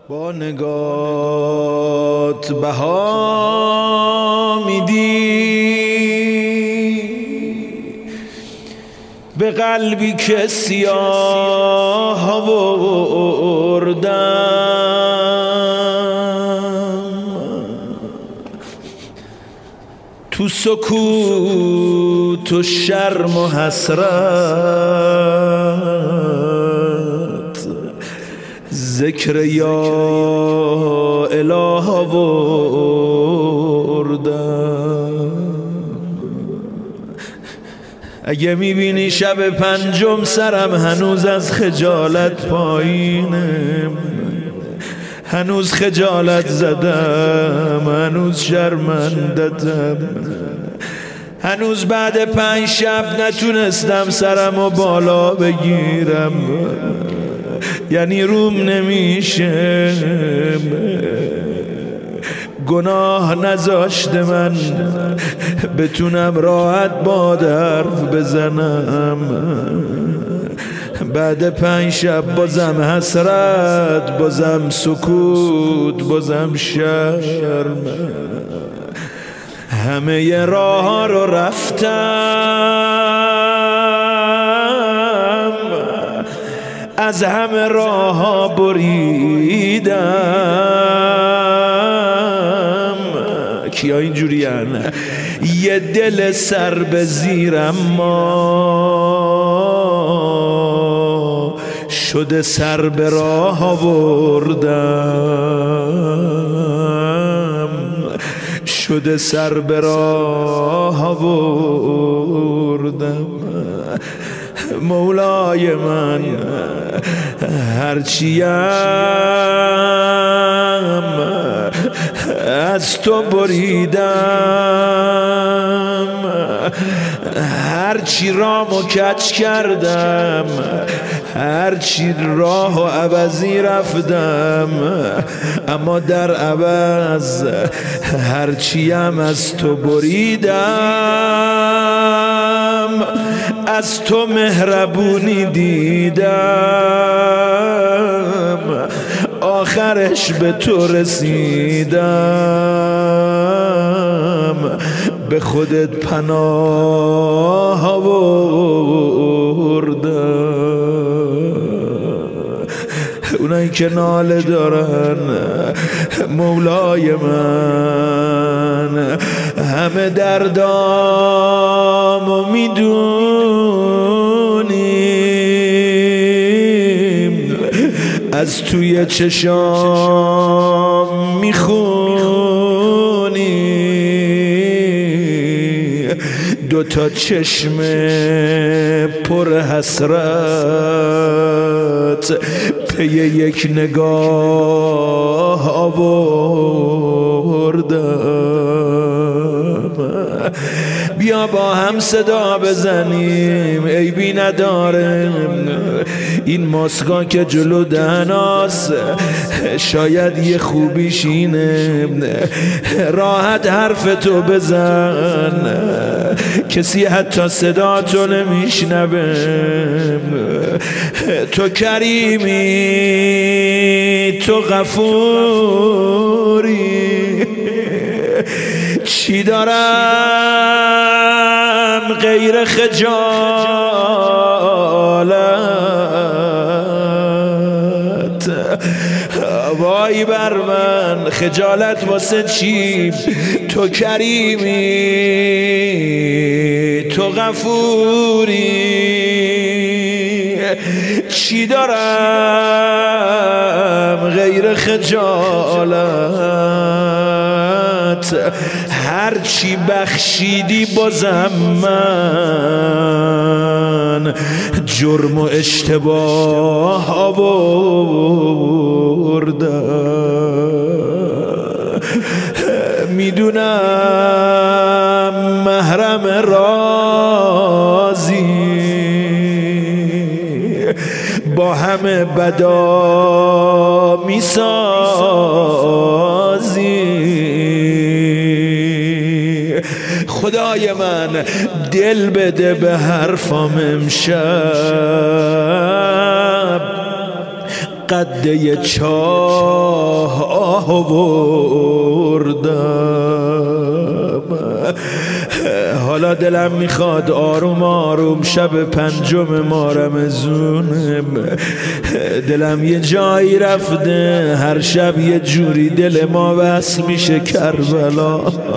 با نگات بها میدی به قلبی که سیاه آوردم، تو سکوت و شرم و حسرت ذکر یا اله آوردم. اگه میبینی شب پنجم سرم هنوز از خجالت پایینم، هنوز خجالت زدم، هنوز شرمندتم، هنوز بعد 5 شب نتونستم سرمو بالا بگیرم، یعنی روم نمیشه، گناه نذاشته من بتونم راحت با حرف بزنم. بعد 5 شب بازم حسرت، بازم سکوت، بازم شرم. همه راه ها رو رفتم، از همه راه ها بریدم. کیا اینجوری هن؟ یه دل سر به زیرم ما شده سر به راه آوردم، شده سر به راه آوردم. مولای من هرچیم از تو بریدم، هرچی رامو کج کردم، هرچی راه و عوضی رفتم، اما در عوض هرچیم از تو بریدم، از تو مهربونی دیدم، آخرش به تو رسیدم، به خودت پناه آوردم. اونایی که ناله دارن مولای من، همه دردامو میدونیم، از توی چشام میخونی، 2 تا چشم پر حسرت پی یک نگاه آوردم. بیا با هم صدا بزنیم، عیبی نداره، این ماسکا که جلو دهناست شاید یه خوبیش اینه، راحت حرف تو بزن، کسی حتی صدا تو نمیشنوه. تو کریمی، تو غفوری، چی دارم غیر خجالت؟ وای بر من، خجالت واسه چی؟ تو کریمی، تو غفوری، چی دارم غیر خجالت؟ هرچی بخشیدی بازم من جرم و اشتباه آوردم. میدونم محرم رازی، با همه بدا میسازی. خدای من دل بده به حرفام امشب، قده چاه آوردم. حالا دلم میخواد آروم آروم شب پنجم ماه رمضونم، دلم یه جایی رفته هر شب یه جوری دل ما وصل میشه کربلا.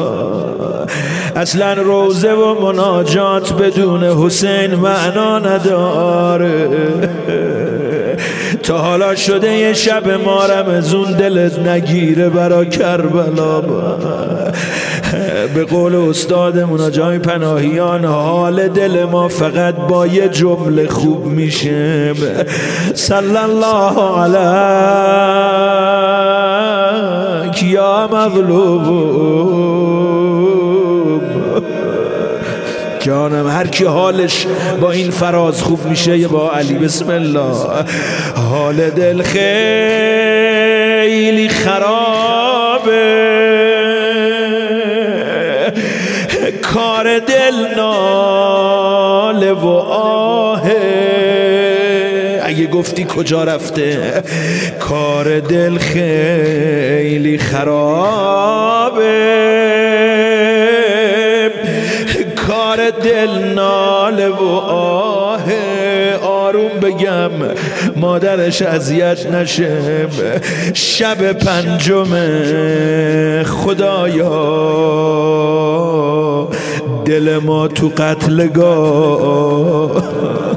اصلا روزه و مناجات بدون حسین معنا نداره. تا حالا شده یه شب ما رمضون دلت نگیره برا کربلا؟ به قول استادمون آجای پناهیان حال دل ما فقط با یه جمله خوب میشه: صلی الله علیک یا مغلوب. جانم هر کی حالش با این فراز خوب میشه یه با علی بسم الله. حال دل خیلی خرابه، کار دل ناله و آهه. اگه گفتی کجا رفته؟ کار دل خیلی خرابه، کار دل ناله و آهه. آروم بگم مادرش اذیت نشه. شب پنجم خدایا دل ما تو قتلگاه.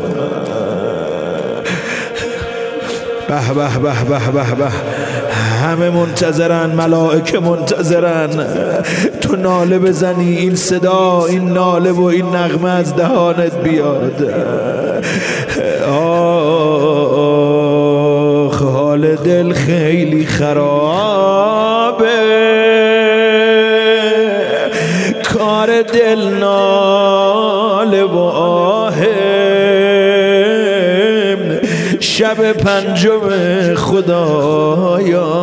به به به به به به، همه منتظرن، ملائکه منتظرن تو ناله بزنی، این صدا، این ناله و این نغمه از دهانت بیاد. آخ حال دل خیلی خرابه، کار دل ناله و آهه. شب پنجم خدایا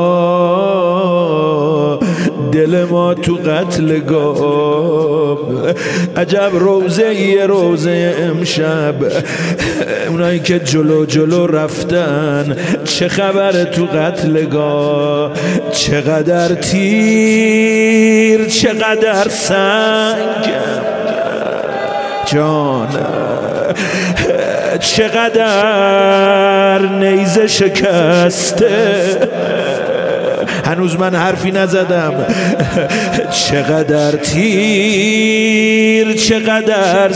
دل ما تو قتلگاه. عجب روزه یه روزه امشب. اونایی که جلو جلو رفتن چه خبر تو قتلگاه؟ چقدر تیر چقدر سنگ جان، چقدر نیزه شکسته. هنوز من حرفی نزدم. چقدر تیر چقدر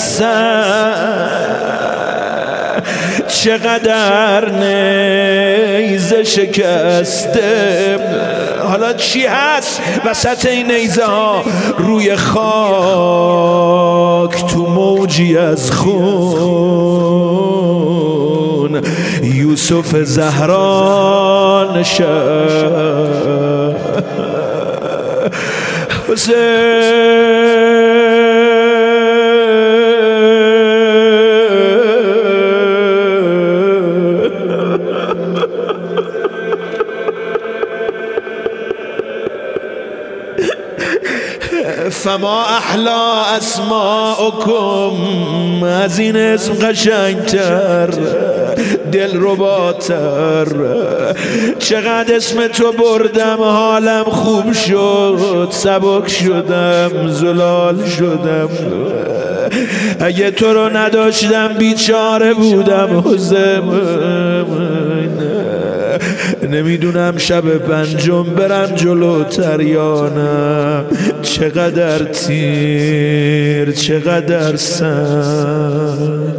سنگ، چقدر نیزه شکسته. حالا چی هست وسط این نیزه ها؟ روی خاک تو موجی از خون یوسف زهرا نشست. فما احلا اسماءکم، از این اسم قشنگتر، دل رباتر. چقدر اسم تو بردم حالم خوب شد، سبک شدم، زلال شدم. اگه تو رو نداشتم بیچاره بودم حسین. نمیدونم شب پنجم برم جلوتر یا نه. چقدر تیر چقدر سنگ،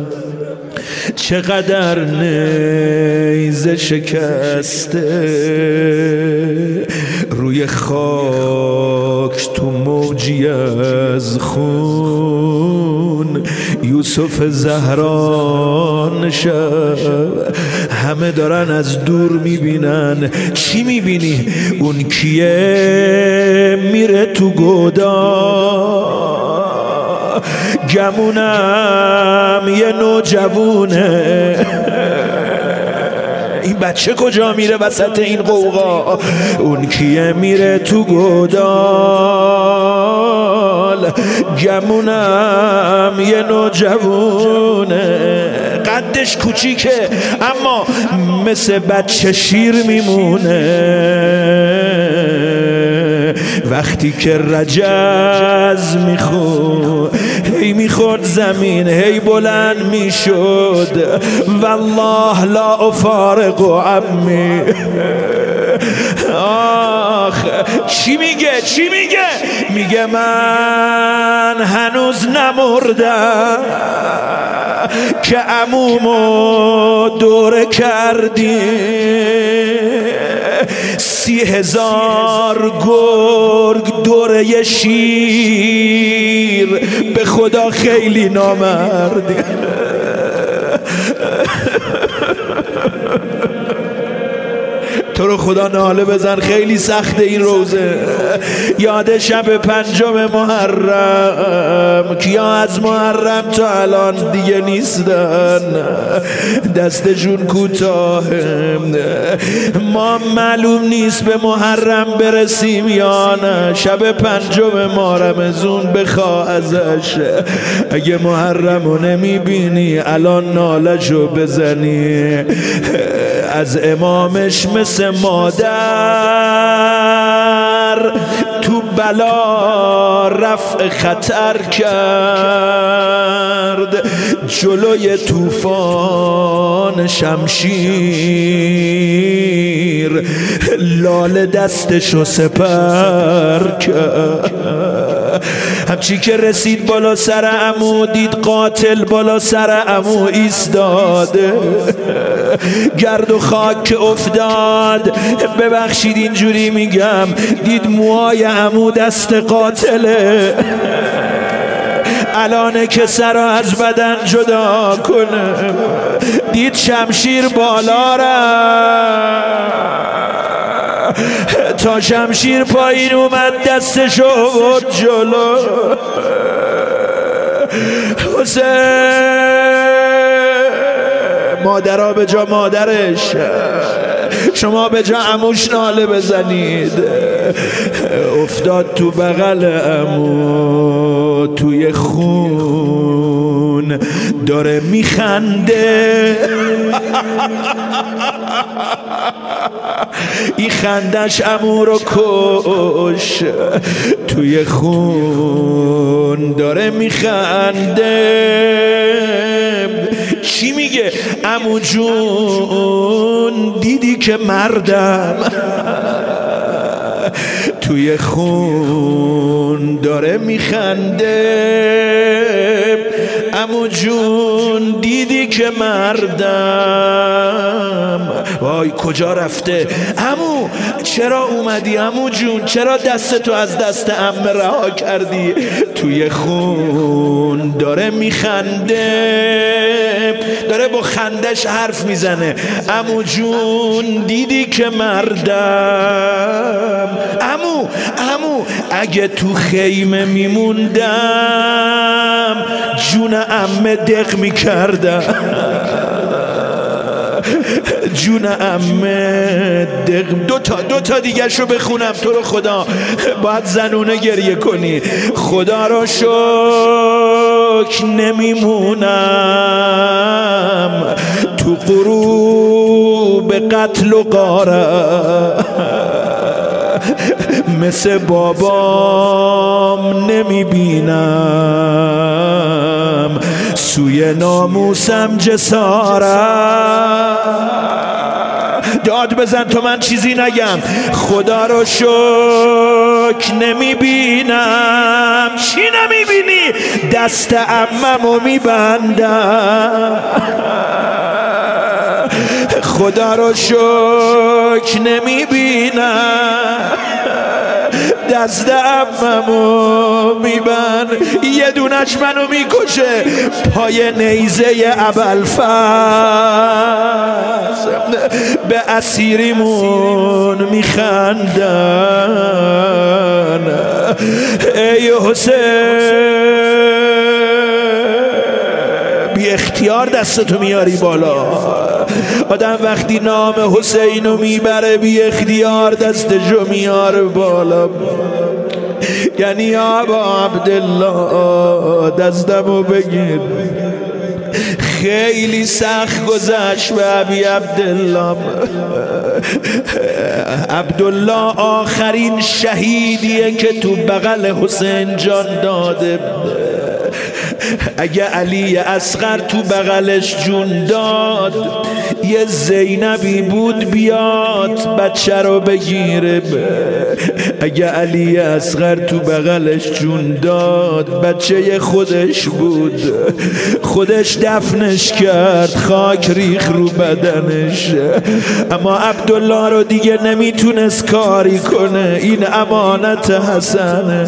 چقدر نیزه شکسته. روی خاک تو موجی از خون یوسف زهرا نشست. همه دارن از دور میبینن. چی میبینی؟ اون کیه میره تو گودا، گمونم یه نوجوونه. این بچه کجا میره وسط این قوقا؟ اون کیه میره تو گودال، حال گمونم یه نوجوونه، قدش کوچیکه اما مثل بچه شیر میمونه. وقتی که رجز میخورد زمین هی بلند میشد. والله لا افارق عمی. آخ چی میگه میگه من هنوز نمردم که عمومو دوره کردی. 30,000 گرگ دوره شیر، به خدا خیلی نامردی. تو رو خدا ناله بزن، خیلی سخته این روزه. یاد شب 5 محرم، کیا از محرم تا الان دیگه نیستن، دستشون کوتاهه. ما معلوم نیست به محرم برسیم یا نه. شب 5 ماه رمضان بخواه ازش، اگه محرمو نمیبینی الان نالشو بزنی. از امامش مثل مادر تو بلا رفع خطر کرد. جلوی طوفان شمشیر لاله دستشو سپر کرد. همچی که رسید بالا سر عمو، دید قاتل بالا سر عمو ایستاده. گرد و خاک که افتاد، ببخشید اینجوری میگم، دید موهای عمو دست قاتله. الانه که سر از بدن جدا کنه. دید شمشیر بالا تا شمشیر پایین اومد، دستشو بود جلو. حسین مادرها به جا مادرش، شما به جا عموش ناله بزنید. افتاد تو بغل عمو، توی خون داره میخنده. این خندش عمو رو کش، توی خون داره میخنده. چی میگه عمو جون؟ دیدی که مردم توی خون داره میخنده. عمو جون دیدی که مردم. وای کجا رفته عمو؟ چرا اومدی عمو جون؟ چرا دستتو از دست عمه رها کردی؟ توی خون داره میخنده، داره با خندش حرف میزنه. عمو جون دیدی که مردم. عمو اگه تو خیمه میموندم جون عمه دق میکردم. جون عمه دق. دو تا دیگه شو بخونم تو رو خدا، باید زنونه گریه کنی. خدا رو شکر نمیمونم تو غروب قتل و غارت، مثل بابام نمیبینم سوی ناموسم جسارت. داد بزن تو من چیزی نگم. خدا رو شکر نمیبینم. چی نمیبینی؟ دست عممو میبندم. خدا رو شکر نمیبینم، دست عممو میبند. یه دونش منو میکشه پای نیزه ابوالفضل. به اسیریمون میخندن. ای حسین بی اختیار دستتو میاری بالا. آدم وقتی نام حسینو میبره بی اختیار دستشو میاره بالا. یعنی یا ابا عبدالله دستمو بگیر. خیلی سخت گذشت به ابی عبدالله. عبدالله آخرین شهیدیه که تو بغل حسین جان داده. اگه علی اصغر تو بغلش جون داد، یه زینبی بود بیاد بچه رو بگیره. اگه علی اصغر تو بغلش جون داد، بچه خودش بود، خودش دفنش کرد، خاک ریخ رو بدنش. اما عبدالله رو دیگه نمیتونست کاری کنه، این امانت حسنه.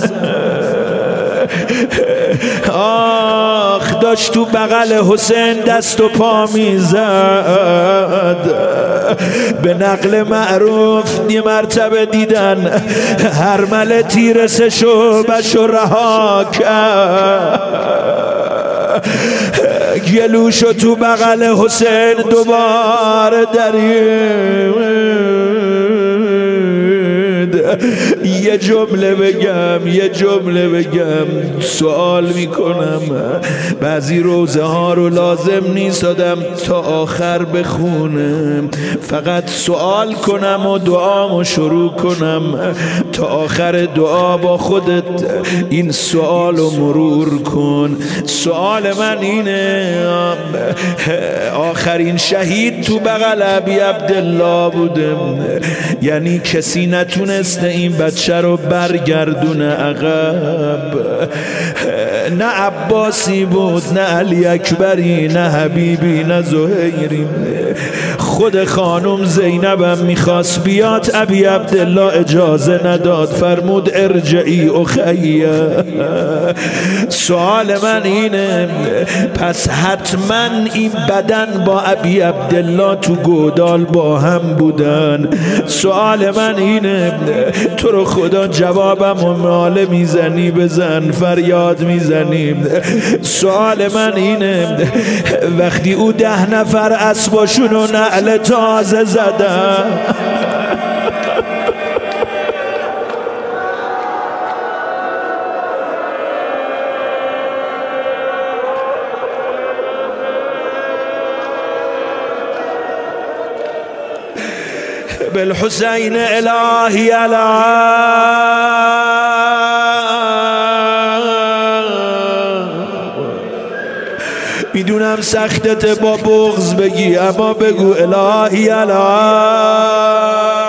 آخ داشت تو بغل حسین دست و پا میزد. به نقل معروف یه مرتبه دیدن هرمله تیر شعبشو رها کرد، گلوشو تو بغل حسین دوباره درید. یه جمله بگم سوال میکنم، بعضی روزه ها رو لازم نیست آدم تا آخر بخونم، فقط سوال کنم و دعامو شروع کنم. تا آخر دعا با خودت این سوال رو مرور کن. سوال من اینه، آخرین شهید تو بغل ابی عبدالله بوده، یعنی کسی نتونسته این بچه رو برگردونه عقب. نه عباسی بود، نه علی اکبری، نه حبیبی، نه زهیری. خود خانم زینبم میخواست بیاد، ابی عبدالله اجازه نداد، فرمود ارجعی اخیه. سوال من اینه، پس حتما این بدن با ابی عبدالله تو گودال با هم بودن. سوال من اینه، تو رو خدا جوابم و ناله میزنی بزن، فریاد میزنیم. سوال من اینه، وقتی او 10 نفر اسباشون و نعل تازه زدن، بالحسین الهی علی میدونم سختت با بغض بگی، اما بگو الهی علی